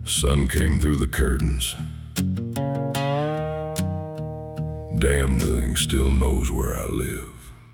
Sun came through the curtains. Damn thing still knows where I live.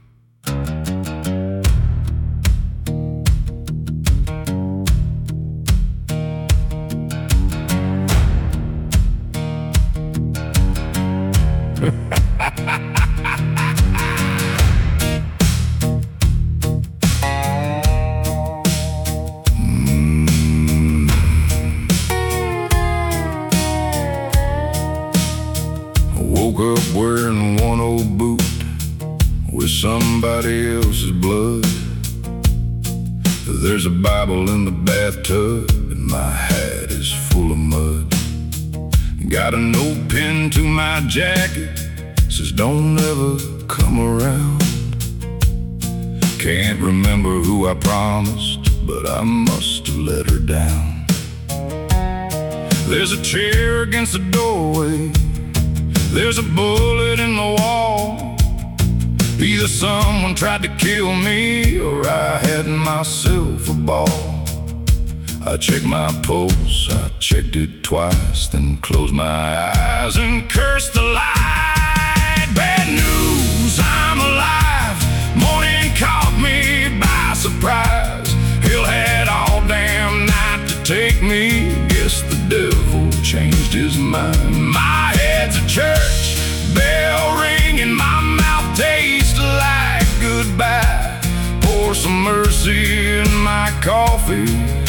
Woke up wearing one old boot with somebody else's blood. There's a Bible in the bathtub and my hat is full of mud. Got an old pin to my jacket, says don't ever come around. Can't remember who I promised, but I must have let her down. There's a chair against the doorway, there's a bullet in the wall. Either someone tried to kill me or I had myself a ball. I checked my pulse, I checked it twice, then closed my eyes and cursed the light. Bad news, I'm alive. Morning caught me by surprise. Hell had all damn night to take me. Guess the devil changed his mind. My head's a church bell ringing, my mouth tastes like goodbye. Pour some mercy in my coffee.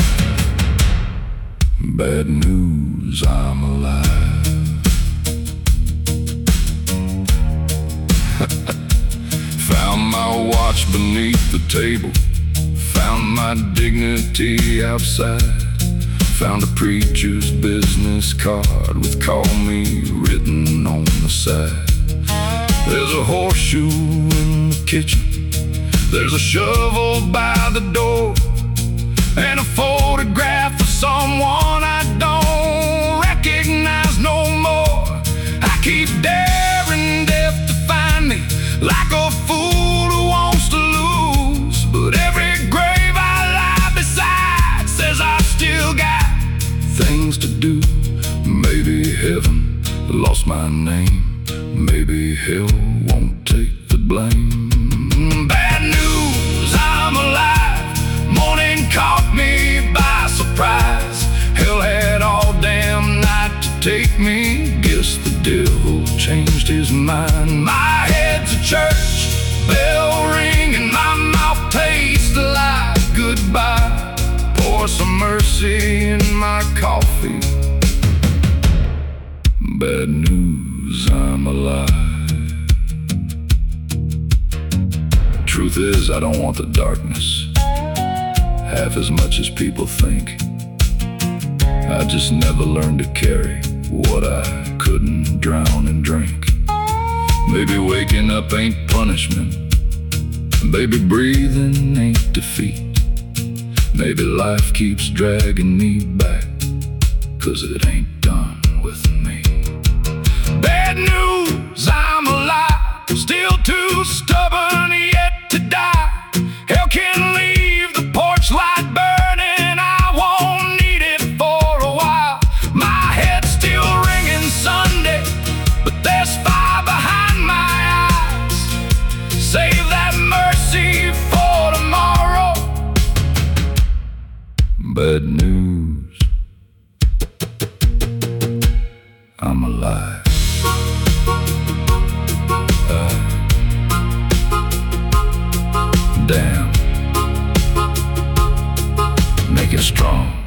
Bad news, I'm alive. Found my watch beneath the table, found my dignity outside. Found a preacher's business card with "call me" written on the side. There's a horseshoe in the kitchen, there's a shovel by the door, and a photograph of someone I don't recognize no more. I keep daring death to find me like a fool who wants to lose, but every grave I lie beside says I still got things to do. Maybe heaven lost my name, maybe hell won't take the blame. Bad news, I'm alive. Morning caught me by surprise. Hell had all damn night to take me. Guess the devil changed his mind. My head's a church bell ringing, my mouth tastes like goodbye. Pour some mercy in my coffee. Bad news, I'm alive. Truth is, I don't want the darkness half as much as people think. I just never learned to carry what I couldn't drown and drink. Maybe waking up ain't punishment, maybe breathing ain't defeat. Maybe life keeps dragging me back, 'cause it ain't done with me. Bad news, I'm alive. Still too stubborn yet to die. Hell can leave the porch light burning, I won't need it for a while. My head's still ringing Sunday, but there's fire behind my eyes. Save that mercy for tomorrow. Bad news, I'm alive. Damn, make it strong.